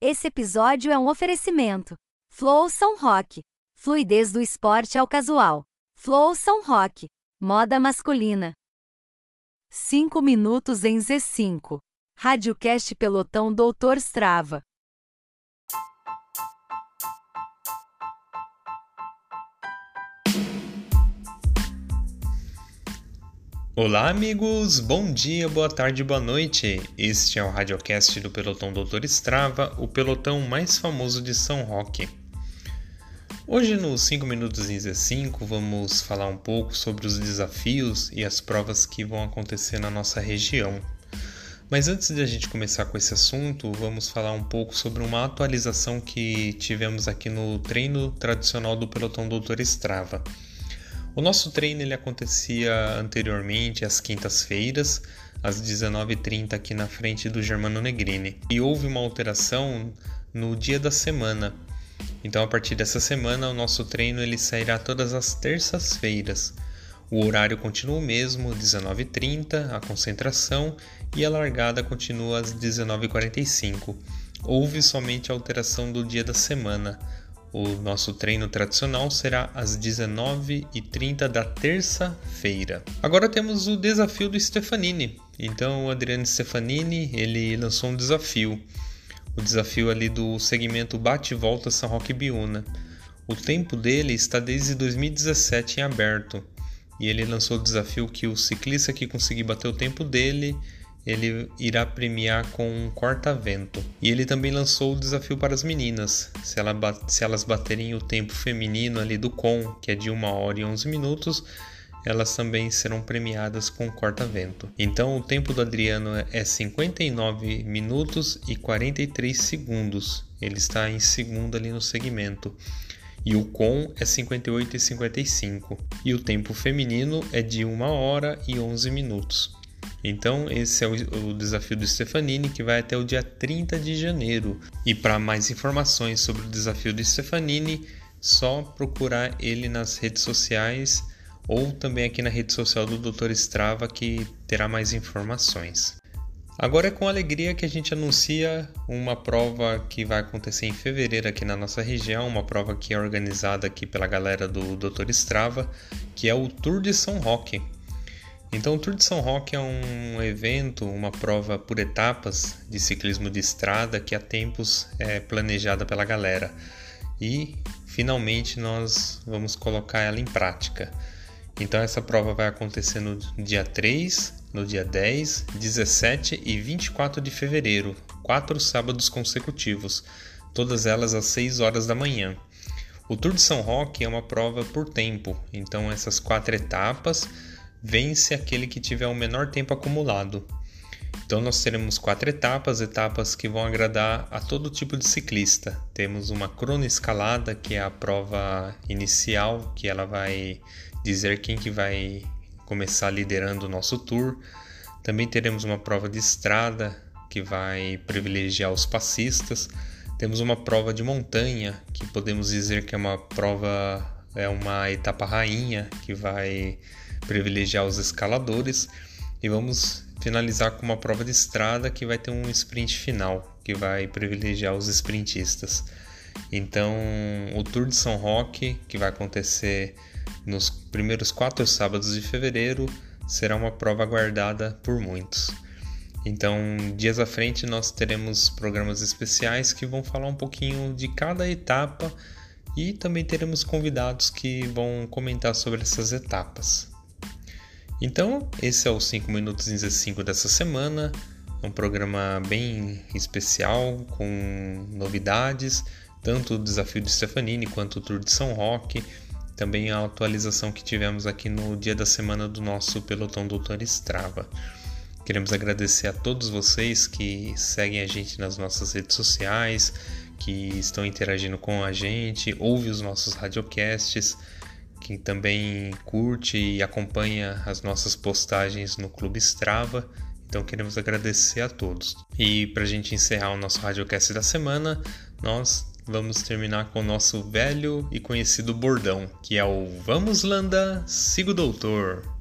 Esse episódio é um oferecimento. Flow São Roque. Fluidez do esporte ao casual. Flow São Roque. Moda masculina. 5 minutos em Z5. Radiocast Pelotão Doutor Strava. Olá amigos, bom dia, boa tarde, boa noite. Este é o Radiocast do Pelotão Doutor Strava, o pelotão mais famoso de São Roque. Hoje nos 5 minutos em Z5 vamos falar um pouco sobre os desafios e as provas que vão acontecer na nossa região. Mas antes de a gente começar com esse assunto, vamos falar um pouco sobre uma atualização que tivemos aqui no treino tradicional do Pelotão Doutor Strava. O nosso treino ele acontecia anteriormente às quintas-feiras, às 19h30 aqui na frente do Germano Negrini. E houve uma alteração no dia da semana. Então, a partir dessa semana, o nosso treino ele sairá todas as terças-feiras. O horário continua o mesmo, 19h30, a concentração, e a largada continua às 19h45. Houve somente a alteração do dia da semana. O nosso treino tradicional será às 19h30 da terça-feira. Agora temos o desafio do Stefanini. Então o Adriano Stefanini ele lançou um desafio. O desafio ali do segmento Bate e Volta São Roque Biúna. O tempo dele está desde 2017 em aberto. E ele lançou o desafio que o ciclista que conseguir bater o tempo dele, ele irá premiar com um corta-vento. E ele também lançou o desafio para as meninas. Se elas baterem o tempo feminino ali do COM, que é de 1 hora e 11 minutos, elas também serão premiadas com corta-vento. Então o tempo do Adriano é 59 minutos e 43 segundos. Ele está em segundo ali no segmento. E o COM é 58 e 55. E o tempo feminino é de 1 hora e 11 minutos. Então esse é o desafio do Stefanini, que vai até o dia 30 de janeiro. E para mais informações sobre o desafio do Stefanini, só procurar ele nas redes sociais ou também aqui na rede social do Dr. Strava, que terá mais informações. Agora é com alegria que a gente anuncia uma prova que vai acontecer em fevereiro aqui na nossa região, uma prova que é organizada aqui pela galera do Dr. Strava, que é o Tour de São Roque. Então o Tour de São Roque é um evento, uma prova por etapas de ciclismo de estrada que há tempos é planejada pela galera. E finalmente nós vamos colocar ela em prática. Então essa prova vai acontecer no dia 3, no dia 10, 17 e 24 de fevereiro, 4 sábados consecutivos, todas elas às 6 horas da manhã. O Tour de São Roque é uma prova por tempo, então essas 4 etapas vence aquele que tiver o menor tempo acumulado. Então nós teremos 4 etapas que vão agradar a todo tipo de ciclista. Temos uma cronoescalada, que é a prova inicial, que ela vai dizer quem que vai começar liderando o nosso tour. Também teremos uma prova de estrada, que vai privilegiar os passistas. Temos uma prova de montanha, que podemos dizer que é uma etapa rainha, que vai privilegiar os escaladores, e vamos finalizar com uma prova de estrada que vai ter um sprint final, que vai privilegiar os sprintistas. Então o Tour de São Roque, que vai acontecer nos primeiros 4 sábados de fevereiro, será uma prova aguardada por muitos. Então, dias à frente nós teremos programas especiais que vão falar um pouquinho de cada etapa, e também teremos convidados que vão comentar sobre essas etapas. Então, esse é o 5 minutos em Z5 dessa semana. É um programa bem especial, com novidades, tanto o desafio de Stefanini quanto o Tour de São Roque. Também a atualização que tivemos aqui no dia da semana do nosso Pelotão Doutor Strava. Queremos agradecer a todos vocês que seguem a gente nas nossas redes sociais, que estão interagindo com a gente, ouve os nossos radiocasts, que também curte e acompanha as nossas postagens no Clube Strava. Então queremos agradecer a todos. E para a gente encerrar o nosso radiocast da semana, nós vamos terminar com o nosso velho e conhecido bordão, que é o Vamos Landa, siga o doutor.